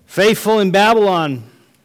Faithful in Babylon.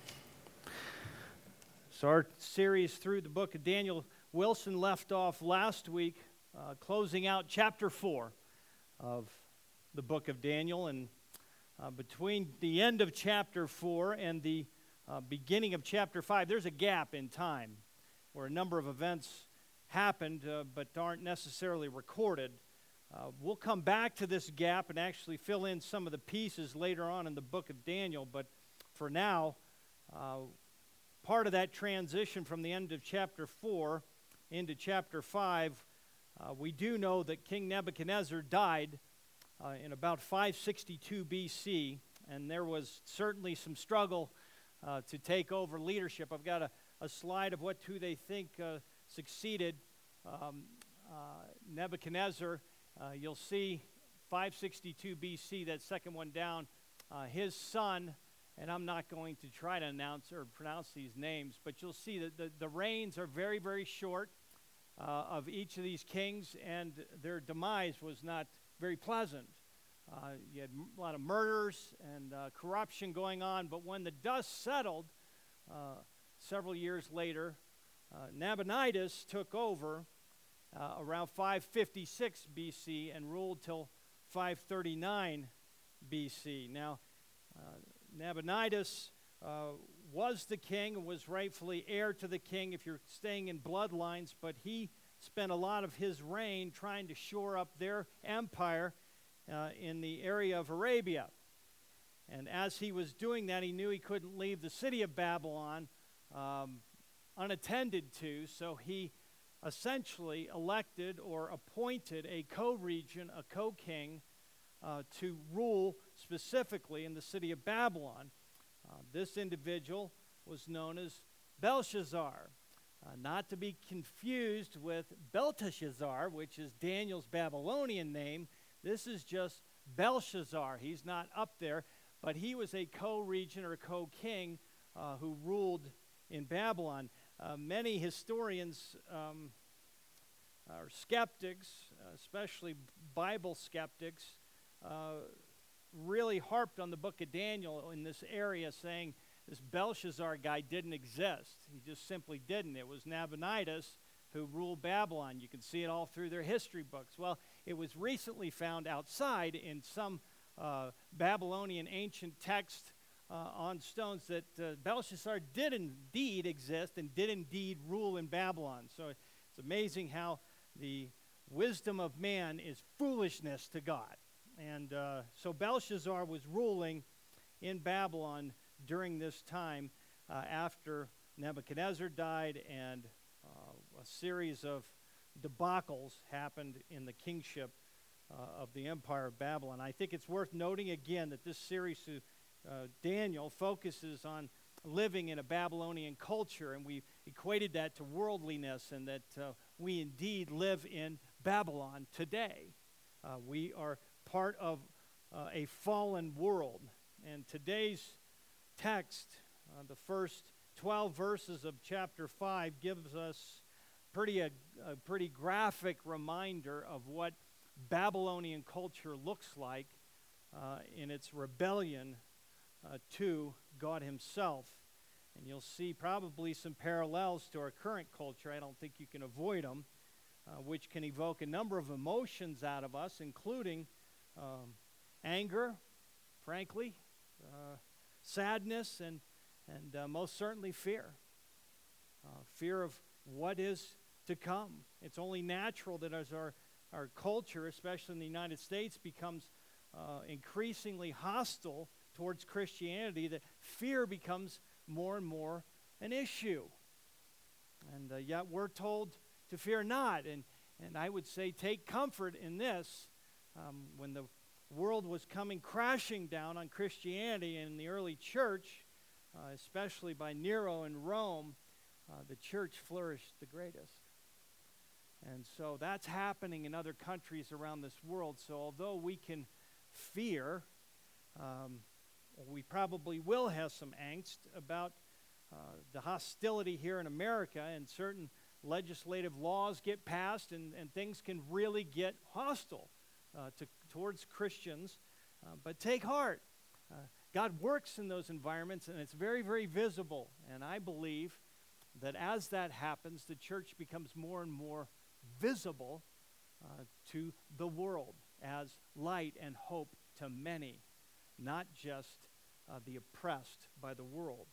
So our series through the book of Daniel, Wilson left off last week, closing out chapter 4 of the book of Daniel. And between the end of chapter 4 and the beginning of chapter 5, there's a gap in time where a number of events happened but aren't necessarily recorded. We'll come back to this gap and actually fill in some of the pieces later on in the book of Daniel, but for now, part of that transition from the end of chapter 4 into chapter 5, we do know that King Nebuchadnezzar died in about 562 BC, and there was certainly some struggle to take over leadership. I've got a slide of who they think succeeded Nebuchadnezzar. You'll see 562 BC, that second one down, his son, and I'm not going to try to announce or pronounce these names, but you'll see that the reigns are very, very short of each of these kings, and their demise was not very pleasant. You had a lot of murders and corruption going on, but when the dust settled several years later, Nabonidus took over around 556 BC and ruled till 539 BC. Now, Nabonidus was the king and was rightfully heir to the king if you're staying in bloodlines, but he spent a lot of his reign trying to shore up their empire in the area of Arabia. And as he was doing that, he knew he couldn't leave the city of Babylon unattended to, so he essentially elected or appointed a co-regent, a co-king, to rule specifically in the city of Babylon. This individual was known as Belshazzar, not to be confused with Belteshazzar, which is Daniel's Babylonian name. This is just Belshazzar. He's not up there, but he was a co-regent or a co-king who ruled in Babylon. Many historians or skeptics, especially Bible skeptics, really harped on the book of Daniel in this area, saying this Belshazzar guy didn't exist. He just simply didn't. It was Nabonidus who ruled Babylon. You can see it all through their history books. Well, it was recently found outside in some Babylonian ancient text on stones that Belshazzar did indeed exist and did indeed rule in Babylon. So it's amazing how the wisdom of man is foolishness to God. And so Belshazzar was ruling in Babylon during this time after Nebuchadnezzar died, and a series of debacles happened in the kingship of the empire of Babylon. I think it's worth noting again that this series to Daniel focuses on living in a Babylonian culture, and we equated that to worldliness, and that we indeed live in Babylon today. We are part of a fallen world, and today's text, the first 12 verses of chapter 5, gives us a pretty graphic reminder of what Babylonian culture looks like in its rebellion to God himself. And you'll see probably some parallels to our current culture. I don't think you can avoid them, which can evoke a number of emotions out of us, including anger, frankly, sadness, and most certainly fear. Fear of what is to come. It's only natural that as our culture, especially in the United States, becomes increasingly hostile towards Christianity, that fear becomes more and more an issue. And yet we're told to fear not. And I would say take comfort in this. When the world was coming crashing down on Christianity in the early church, especially by Nero in Rome, the church flourished the greatest. And so that's happening in other countries around this world. So although we can fear, we probably will have some angst about the hostility here in America, and certain legislative laws get passed, and things can really get hostile towards Christians. But take heart. God works in those environments, and it's very, very visible. And I believe that as that happens, the church becomes more and more visible to the world as light and hope to many, not just the oppressed by the world.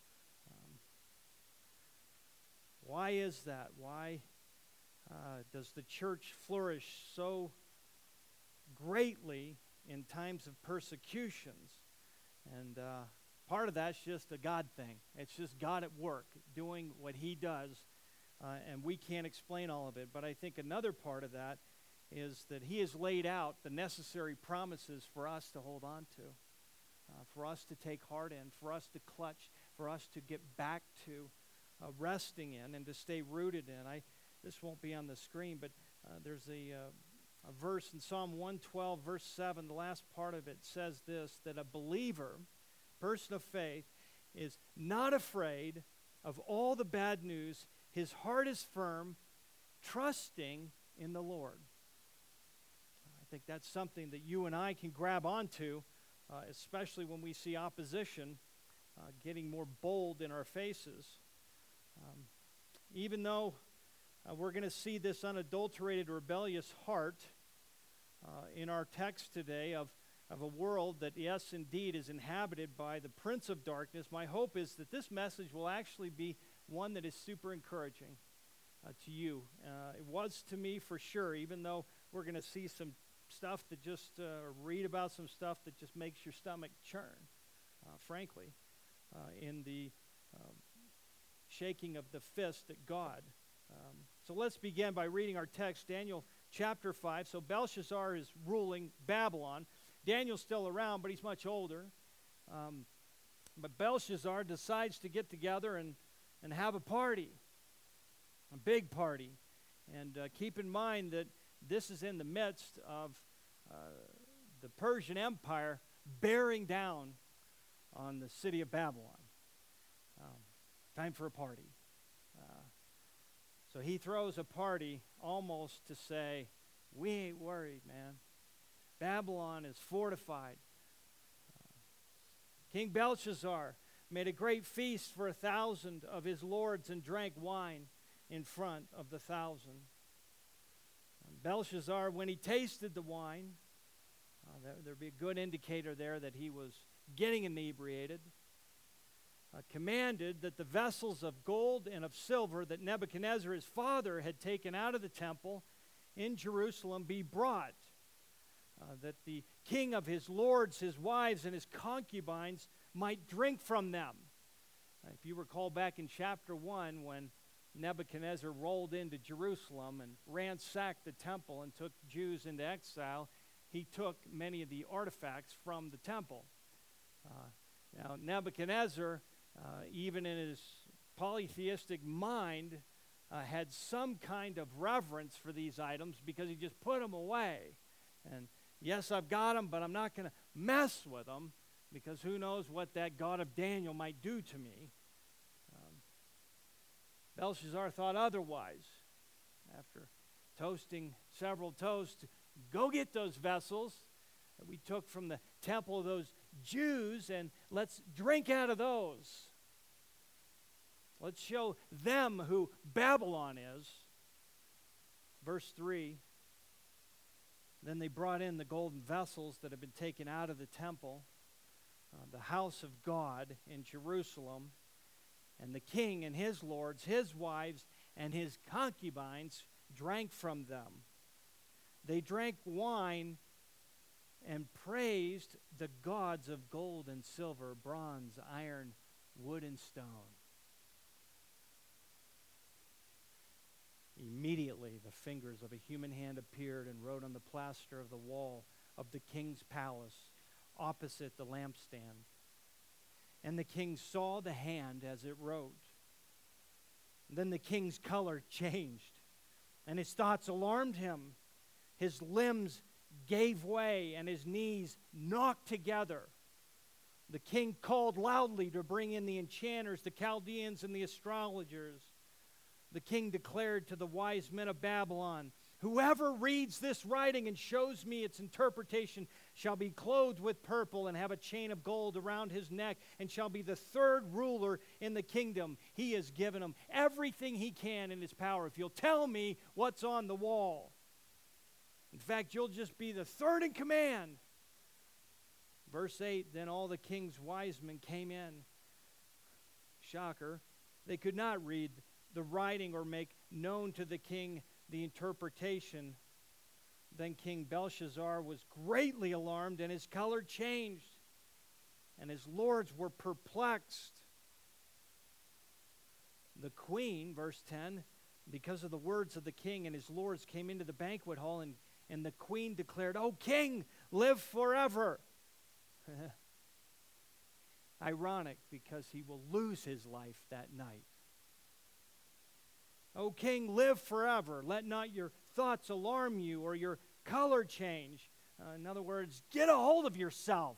Why is that? Why does the church flourish so greatly in times of persecutions? And part of that's just a God thing. It's just God at work doing what he does, and we can't explain all of it. But I think another part of that is that he has laid out the necessary promises for us to hold on to, for us to take heart in, for us to clutch, for us to get back to resting in and to stay rooted in. This won't be on the screen, but there's a verse in Psalm 112, verse 7, the last part of it says this, that a believer, person of faith, is not afraid of all the bad news. His heart is firm, trusting in the Lord. I think that's something that you and I can grab onto, especially when we see opposition getting more bold in our faces. Even though we're going to see this unadulterated, rebellious heart in our text today of a world that, yes, indeed, is inhabited by the prince of darkness, my hope is that this message will actually be one that is super encouraging to you. It was to me for sure, even though we're going to see some stuff that just, read about some stuff that just makes your stomach churn, frankly, in the shaking of the fist at God. So let's begin by reading our text, Daniel chapter 5. So Belshazzar is ruling Babylon. Daniel's still around, but he's much older. But Belshazzar decides to get together and have a party, a big party. And keep in mind that this is in the midst of the Persian Empire bearing down on the city of Babylon. Time for a party. So he throws a party almost to say, we ain't worried, man. Babylon is fortified. King Belshazzar made a great feast for 1,000 of his lords and drank wine in front of the 1,000. Belshazzar, when he tasted the wine, there'd be a good indicator there that he was getting inebriated, commanded that the vessels of gold and of silver that Nebuchadnezzar, his father, had taken out of the temple in Jerusalem be brought, that the king of his lords, his wives, and his concubines might drink from them. If you recall back in chapter 1, when Nebuchadnezzar rolled into Jerusalem and ransacked the temple and took Jews into exile, he took many of the artifacts from the temple. Now, Nebuchadnezzar, even in his polytheistic mind, had some kind of reverence for these items because he just put them away. And yes, I've got them, but I'm not going to mess with them because who knows what that God of Daniel might do to me. Belshazzar thought otherwise. After toasting several toasts, go get those vessels that we took from the temple of those Jews and let's drink out of those. Let's show them who Babylon is. Verse 3, then they brought in the golden vessels that had been taken out of the temple, the house of God in Jerusalem, and the king and his lords, his wives, and his concubines drank from them. They drank wine and praised the gods of gold and silver, bronze, iron, wood, and stone. Immediately the fingers of a human hand appeared and wrote on the plaster of the wall of the king's palace opposite the lampstand. And the king saw the hand as it wrote. Then the king's color changed, and his thoughts alarmed him. His limbs gave way, and his knees knocked together. The king called loudly to bring in the enchanters, the Chaldeans, and the astrologers. The king declared to the wise men of Babylon, whoever reads this writing and shows me its interpretation shall be clothed with purple and have a chain of gold around his neck, and shall be the third ruler in the kingdom. He has given him everything he can in his power. If you'll tell me what's on the wall. In fact, you'll just be the third in command. Verse 8, then all the king's wise men came in. Shocker. They could not read the writing or make known to the king the interpretation. Then King Belshazzar was greatly alarmed, and his color changed, and his lords were perplexed. The queen, verse 10, because of the words of the king and his lords, came into the banquet hall, and the queen declared, O king, live forever. Ironic, because he will lose his life that night. O king, live forever. Let not your thoughts alarm you or your color change. In other words, get a hold of yourself.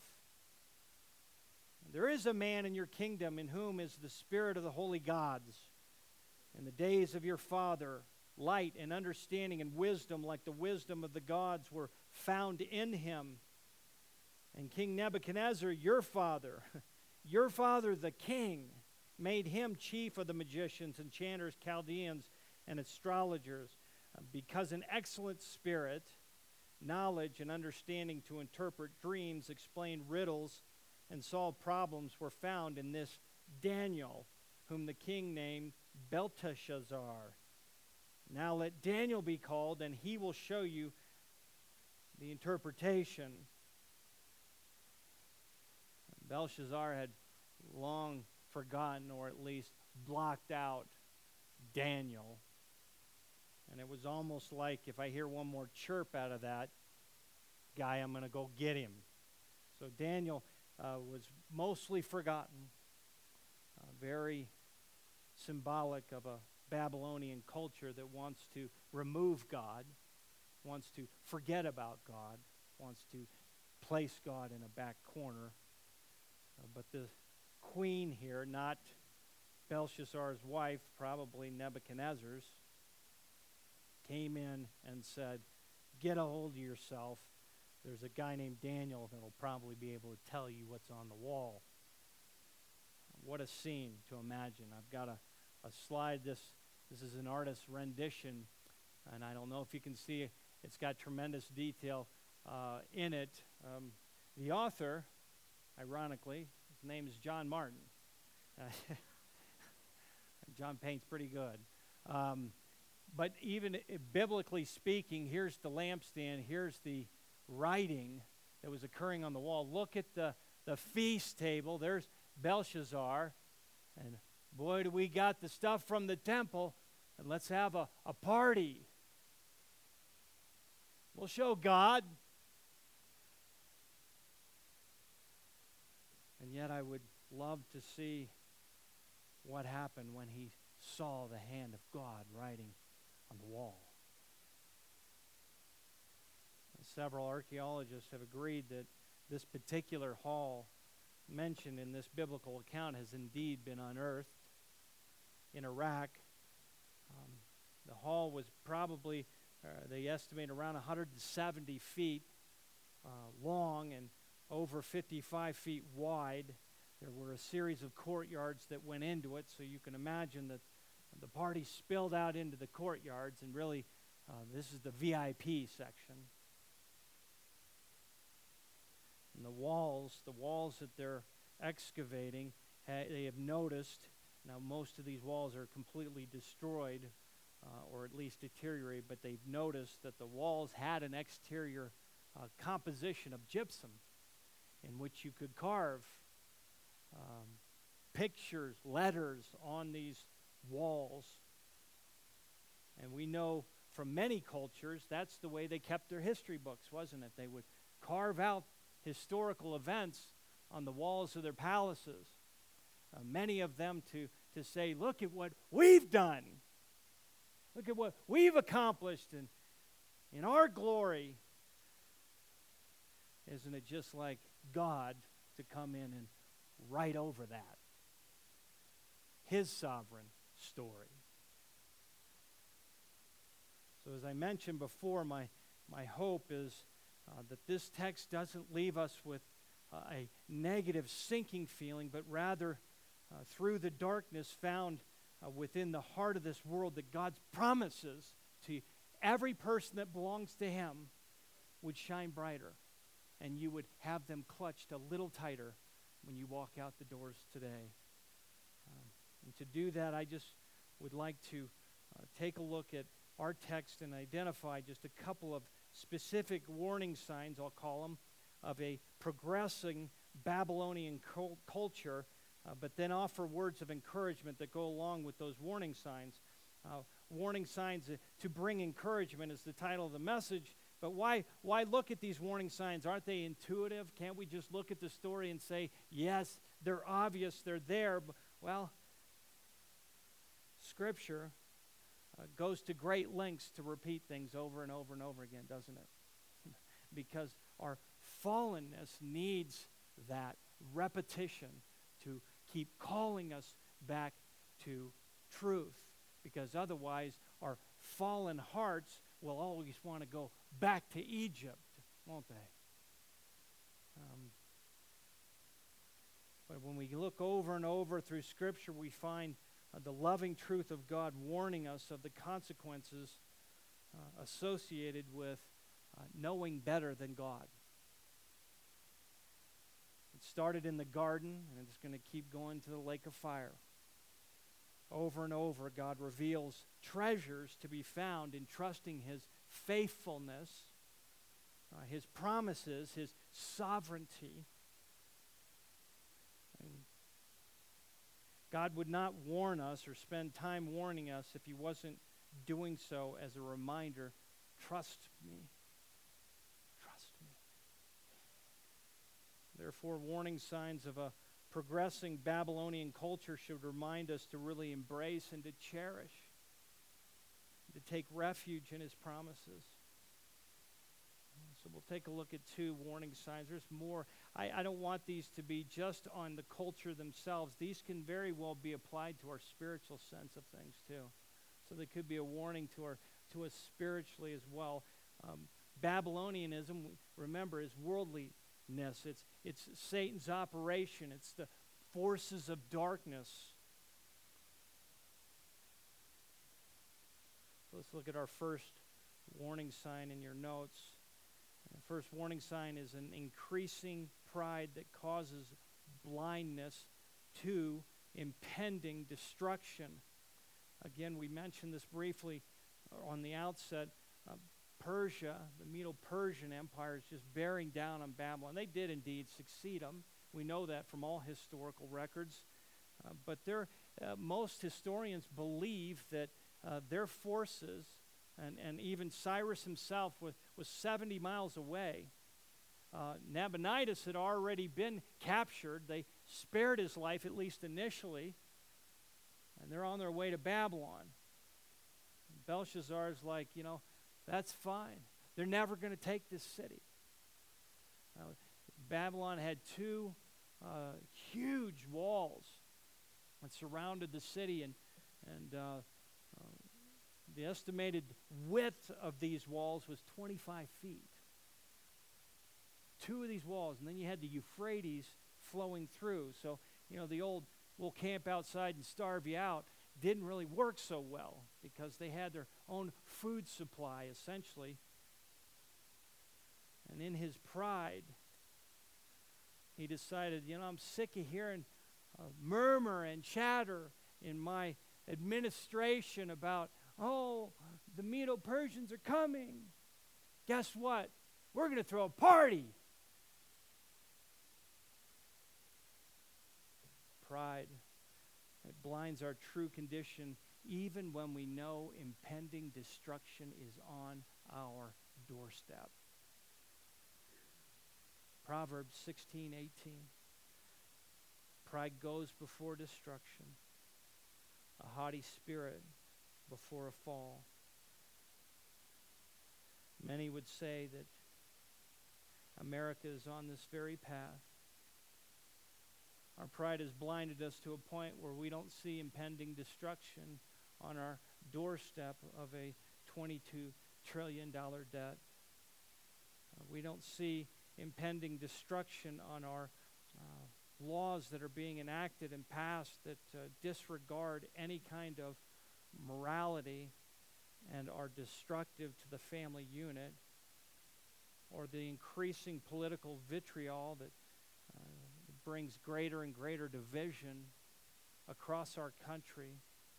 There is a man in your kingdom in whom is the spirit of the holy gods. In the days of your father, light and understanding and wisdom, like the wisdom of the gods, were found in him. And King Nebuchadnezzar, your father the king, made him chief of the magicians, enchanters, Chaldeans, and astrologers, because an excellent spirit, knowledge, and understanding to interpret dreams, explain riddles, and solve problems were found in this Daniel, whom the king named Belteshazzar. Now let Daniel be called, and he will show you the interpretation. Belshazzar had long forgotten, or at least blocked out, Daniel. And it was almost like, if I hear one more chirp out of that guy, I'm going to go get him. So Daniel was mostly forgotten, very symbolic of a Babylonian culture that wants to remove God, wants to forget about God, wants to place God in a back corner. But the queen here, not Belshazzar's wife, probably Nebuchadnezzar's, came in and said, get a hold of yourself. There's a guy named Daniel that'll probably be able to tell you what's on the wall. What a scene to imagine. I've got a slide. This is an artist's rendition, and I don't know if you can see it. It's got tremendous detail in it. The author, ironically, his name is John Martin. John paints pretty good. But even biblically speaking, here's the lampstand, here's the writing that was occurring on the wall. Look at the feast table. There's Belshazzar. And boy, do we got the stuff from the temple, and let's have a party. We'll show God. And yet I would love to see what happened when he saw the hand of God writing on the wall. Several archaeologists have agreed that this particular hall mentioned in this biblical account has indeed been unearthed in Iraq. The hall was probably, they estimate, around 170 feet long and over 55 feet wide. There were a series of courtyards that went into it, so you can imagine that the party spilled out into the courtyards, and really this is the VIP section. And the walls that they're excavating, they have noticed, now most of these walls are completely destroyed, or at least deteriorated, but they've noticed that the walls had an exterior composition of gypsum in which you could carve pictures, letters on these walls. And we know from many cultures that's the way they kept their history books, wasn't it? They would carve out historical events on the walls of their palaces. Many of them to say, look at what we've done. Look at what we've accomplished in our glory. Isn't it just like God to come in and write over that? His sovereign story. So as I mentioned before, my hope is that this text doesn't leave us with a negative sinking feeling, but rather through the darkness found within the heart of this world, that God's promises to every person that belongs to Him would shine brighter, and you would have them clutched a little tighter when you walk out the doors today. And to do that, I just would like to take a look at our text and identify just a couple of specific warning signs, I'll call them, of a progressing Babylonian culture, but then offer words of encouragement that go along with those warning signs. Warning signs to bring encouragement is the title of the message. But why look at these warning signs? Aren't they intuitive? Can't we just look at the story and say, yes, they're obvious, they're there? Well, Scripture goes to great lengths to repeat things over and over and over again, doesn't it? Because our fallenness needs that repetition to keep calling us back to truth, because otherwise our fallen hearts will always want to go back to Egypt, won't they? But when we look over and over through Scripture, we find the loving truth of God warning us of the consequences associated with knowing better than God. It started in the garden, and it's going to keep going to the lake of fire. Over and over, God reveals treasures to be found in trusting His faithfulness, His promises, His sovereignty. And God would not warn us or spend time warning us if He wasn't doing so as a reminder. Trust me. Trust me. Therefore, warning signs of a progressing Babylonian culture should remind us to really embrace and to cherish, to take refuge in His promises. So we'll take a look at two warning signs. There's more. I don't want these to be just on the culture themselves. These can very well be applied to our spiritual sense of things too. So they could be a warning to us spiritually as well. Babylonianism, remember, is worldliness. It's Satan's operation. It's the forces of darkness. So let's look at our first warning sign in your notes. And the first warning sign is an increasing pride that causes blindness to impending destruction. Again, we mentioned this briefly on the outset. Persia, the Medo-Persian Empire, is just bearing down on Babylon. They did indeed succeed them. We know that from all historical records. But most historians believe that their forces, and even Cyrus himself was 70 miles away. Nabonidus had already been captured. They spared his life, at least initially. And they're on their way to Babylon. And Belshazzar's like, that's fine. They're never going to take this city. Babylon had two huge walls that surrounded the city, and the estimated width of these walls was 25 feet. Two of these walls, and then you had the Euphrates flowing through. So, the old we'll camp outside and starve you out didn't really work so well because they had their own food supply, essentially. And in his pride, he decided, I'm sick of hearing murmur and chatter in my administration about, the Medo-Persians are coming. Guess what? We're going to throw a party. Pride. It blinds our true condition even when we know impending destruction is on our doorstep. Proverbs 16:18. Pride goes before destruction, a haughty spirit before a fall. Many would say that America is on this very path. Our pride has blinded us to a point where we don't see impending destruction on our doorstep of a $22 trillion debt. We don't see impending destruction on our laws that are being enacted and passed that disregard any kind of morality and are destructive to the family unit, or the increasing political vitriol that brings greater and greater division across our country.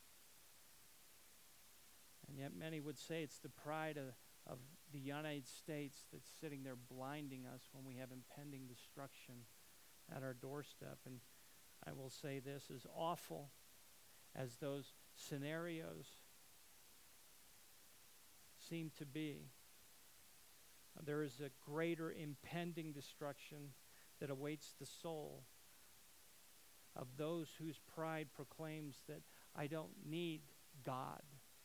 And yet many would say it's the pride of the United States that's sitting there blinding us when we have impending destruction at our doorstep. And I will say this, as awful as those scenarios seem to be, there is a greater impending destruction that awaits the soul of those whose pride proclaims that I don't need God.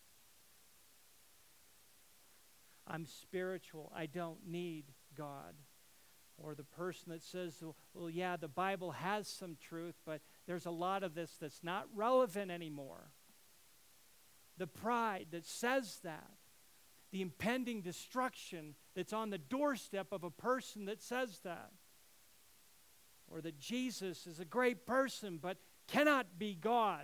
I'm spiritual. I don't need God. Or the person that says, well, yeah, the Bible has some truth, but there's a lot of this that's not relevant anymore. The pride that says that. The impending destruction that's on the doorstep of a person that says that. Or that Jesus is a great person but cannot be God.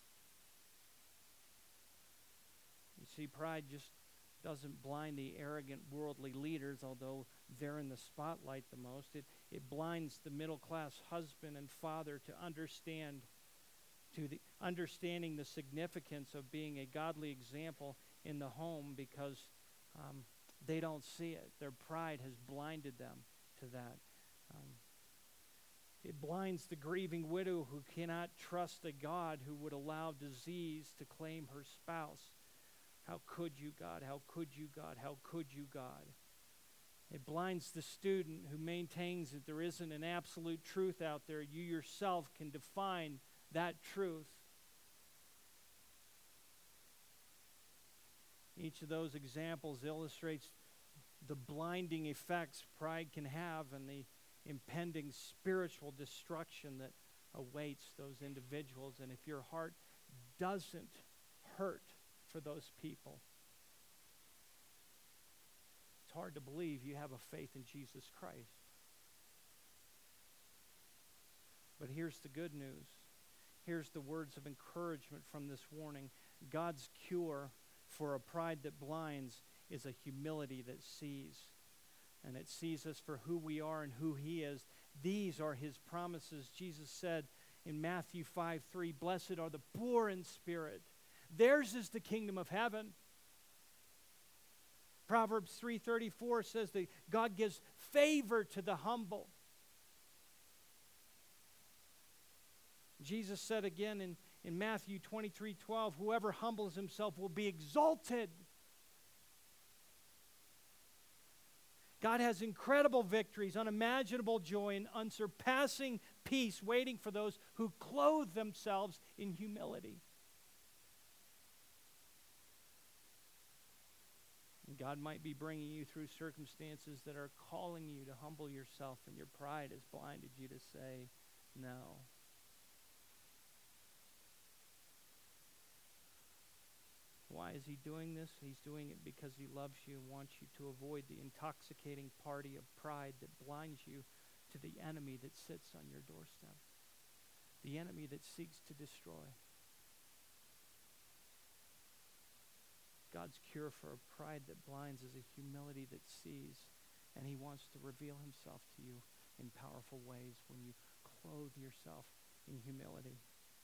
You see, pride just doesn't blind the arrogant worldly leaders, although they're in the spotlight the most. It blinds the middle-class husband and father to understanding the significance of being a godly example in the home, because they don't see it. Their pride has blinded them to that. It blinds the grieving widow who cannot trust a God who would allow disease to claim her spouse. How could you, God? How could you, God? How could you, God? It blinds the student who maintains that there isn't an absolute truth out there. You yourself can define that truth. Each of those examples illustrates the blinding effects pride can have and the impending spiritual destruction that awaits those individuals. And if your heart doesn't hurt for those people, it's hard to believe you have a faith in Jesus Christ. But here's the good news. Here's the words of encouragement from this warning. God's cure for a pride that blinds is a humility that sees. And it sees us for who we are and who He is. These are His promises. Jesus said in Matthew 5:3, "Blessed are the poor in spirit. Theirs is the kingdom of heaven." Proverbs 3:34 says that God gives favor to the humble. Jesus said again in Matthew 23:12, "Whoever humbles himself will be exalted." God has incredible victories, unimaginable joy, and unsurpassing peace waiting for those who clothe themselves in humility. And God might be bringing you through circumstances that are calling you to humble yourself, and your pride has blinded you to say no. Why is He doing this? He's doing it because He loves you and wants you to avoid the intoxicating party of pride that blinds you to the enemy that sits on your doorstep, the enemy that seeks to destroy. God's cure for a pride that blinds is a humility that sees, and He wants to reveal Himself to you in powerful ways when you clothe yourself in humility.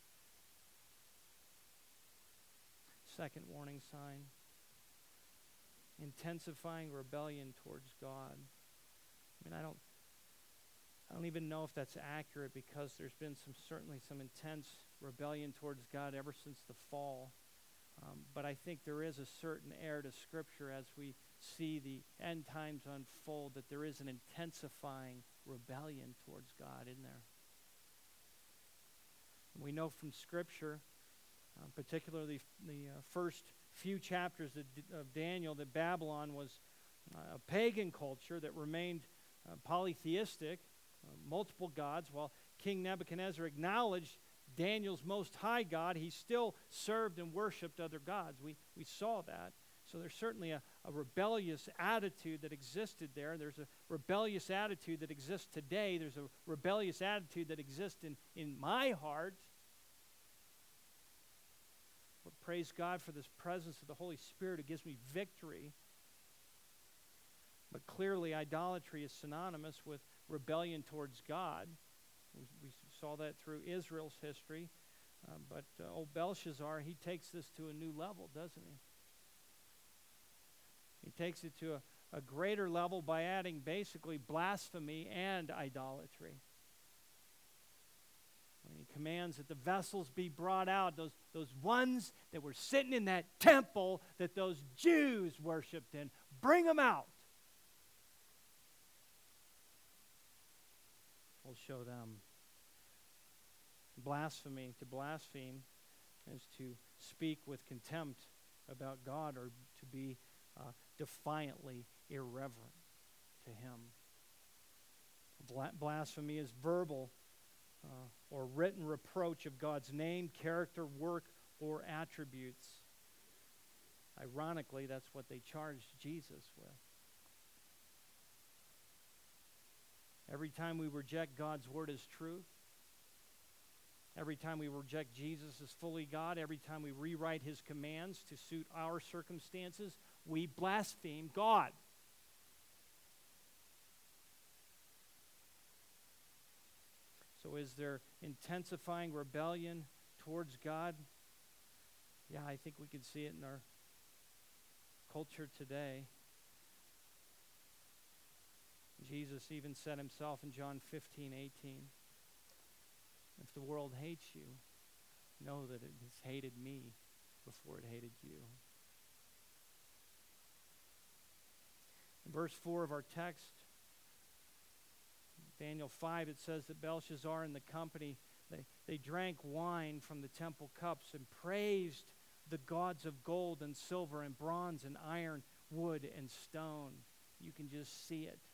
Second warning sign, intensifying rebellion towards God. I mean, I don't even know if that's accurate, because there's been certainly some intense rebellion towards God ever since the fall. But I think there is a certain air to Scripture as we see the end times unfold, that there is an intensifying rebellion towards God, isn't there? And we know from Scripture, particularly the first few chapters of Daniel, that Babylon was a pagan culture that remained polytheistic, multiple gods. While King Nebuchadnezzar acknowledged Daniel's most high God, he still served and worshipped other gods. We saw that. So there's certainly a rebellious attitude that existed there. There's a rebellious attitude that exists today. There's a rebellious attitude that exists in my heart. But praise God for this presence of the Holy Spirit who gives me victory. But clearly idolatry is synonymous with rebellion towards God. We saw that through Israel's history. But old Belshazzar, he takes this to a new level, doesn't he? He takes it to a greater level by adding basically blasphemy and idolatry. When he commands that the vessels be brought out, those ones that were sitting in that temple that those Jews worshipped in, bring them out. We'll show them. Blasphemy, to blaspheme, is to speak with contempt about God or to be defiantly irreverent to Him. Blasphemy is verbal or written reproach of God's name, character, work, or attributes. Ironically, that's what they charged Jesus with. Every time we reject God's word as truth, every time we reject Jesus as fully God, every time we rewrite His commands to suit our circumstances, we blaspheme God. So is there intensifying rebellion towards God? Yeah, I think we can see it in our culture today. Jesus even said Himself in John 15:18, if the world hates you, know that it has hated me before it hated you. In verse 4 of our text, Daniel 5, it says that Belshazzar and the company, they drank wine from the temple cups and praised the gods of gold and silver and bronze and iron, wood and stone. You can just see it.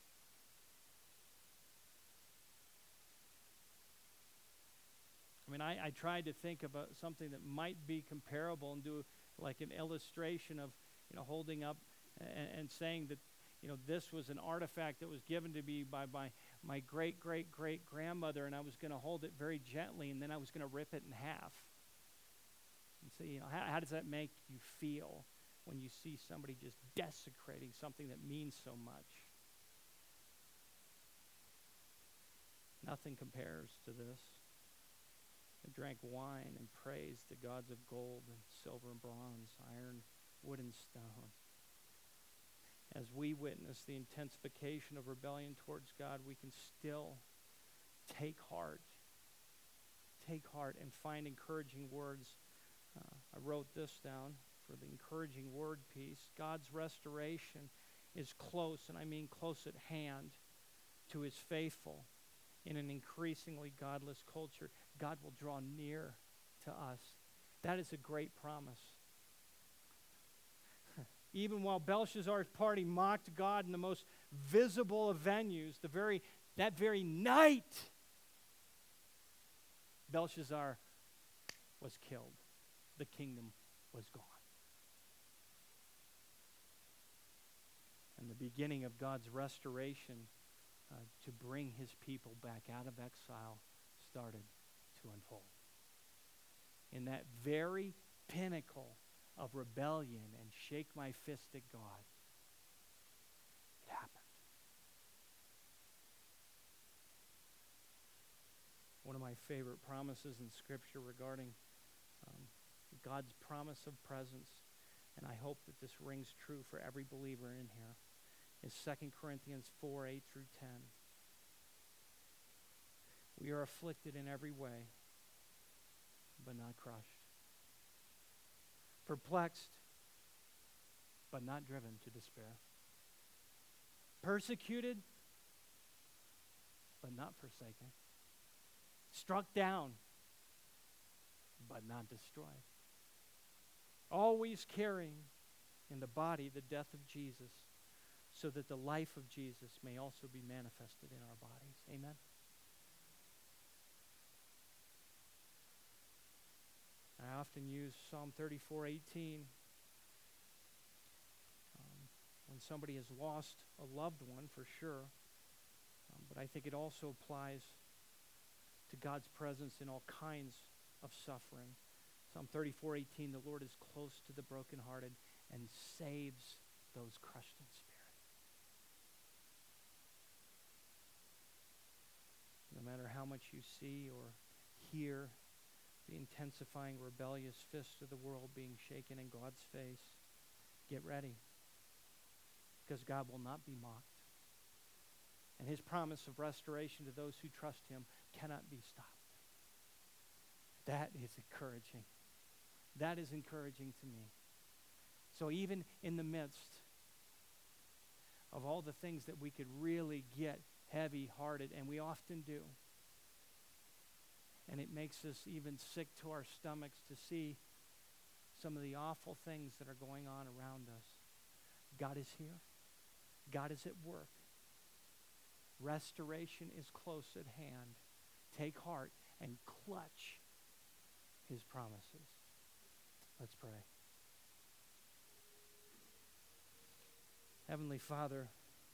I mean, I tried to think about something that might be comparable and do like an illustration of, holding up and saying that, this was an artifact that was given to me by my great-great-great-grandmother, and I was going to hold it very gently, and then I was going to rip it in half. And see, how does that make you feel when you see somebody just desecrating something that means so much? Nothing compares to this. They drank wine and praised the gods of gold and silver and bronze, iron, wood, and stone. As we witness the intensification of rebellion towards God, we can still take heart and find encouraging words. I wrote this down for the encouraging word piece. God's restoration is close, and I mean close at hand, to His faithful. In an increasingly godless culture, God will draw near to us. That is a great promise. Even while Belshazzar's party mocked God in the most visible of venues, that very night, Belshazzar was killed. The kingdom was gone. And the beginning of God's restoration to bring His people back out of exile started to unfold. In that very pinnacle of rebellion and shake my fist at God, it happened. One of my favorite promises in Scripture regarding God's promise of presence, and I hope that this rings true for every believer in here, is 2 Corinthians 4:8 through 10. We are afflicted in every way, but not crushed. Perplexed, but not driven to despair. Persecuted, but not forsaken. Struck down, but not destroyed. Always carrying in the body the death of Jesus, so that the life of Jesus may also be manifested in our bodies. Amen? I often use Psalm 34:18. when somebody has lost a loved one, for sure. But I think it also applies to God's presence in all kinds of suffering. Psalm 34:18, the Lord is close to the brokenhearted and saves those crushed in spirit. No matter how much you see or hear the intensifying rebellious fist of the world being shaken in God's face, get ready, because God will not be mocked. And his promise of restoration to those who trust him cannot be stopped. That is encouraging. That is encouraging to me. So even in the midst of all the things that we could really get heavy-hearted, and we often do, and it makes us even sick to our stomachs to see some of the awful things that are going on around us, God is here. God is at work. Restoration is close at hand. Take heart and clutch his promises. Let's pray. Heavenly Father,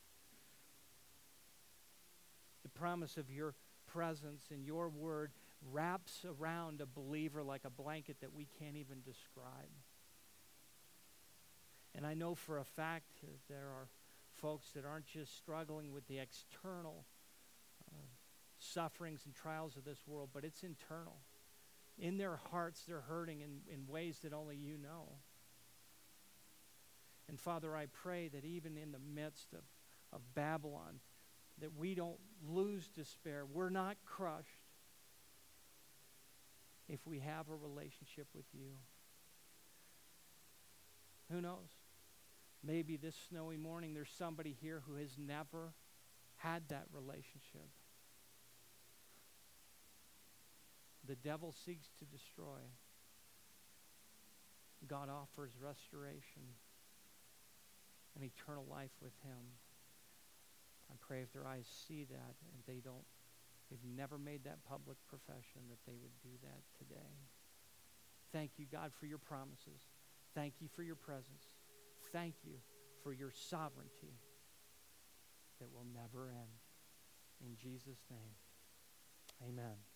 the promise of your presence and your word wraps around a believer like a blanket that we can't even describe. And I know for a fact that there are folks that aren't just struggling with the external sufferings and trials of this world, but it's internal. In their hearts, they're hurting in ways that only you know. And Father, I pray that even in the midst of Babylon, that we don't lose despair. We're not crushed if we have a relationship with you. Who knows? Maybe this snowy morning there's somebody here who has never had that relationship. The devil seeks to destroy. God offers restoration and eternal life with him. I pray if their eyes see that and they've never made that public profession, that they would do that today. Thank you, God, for your promises. Thank you for your presence. Thank you for your sovereignty that will never end. In Jesus' name, amen.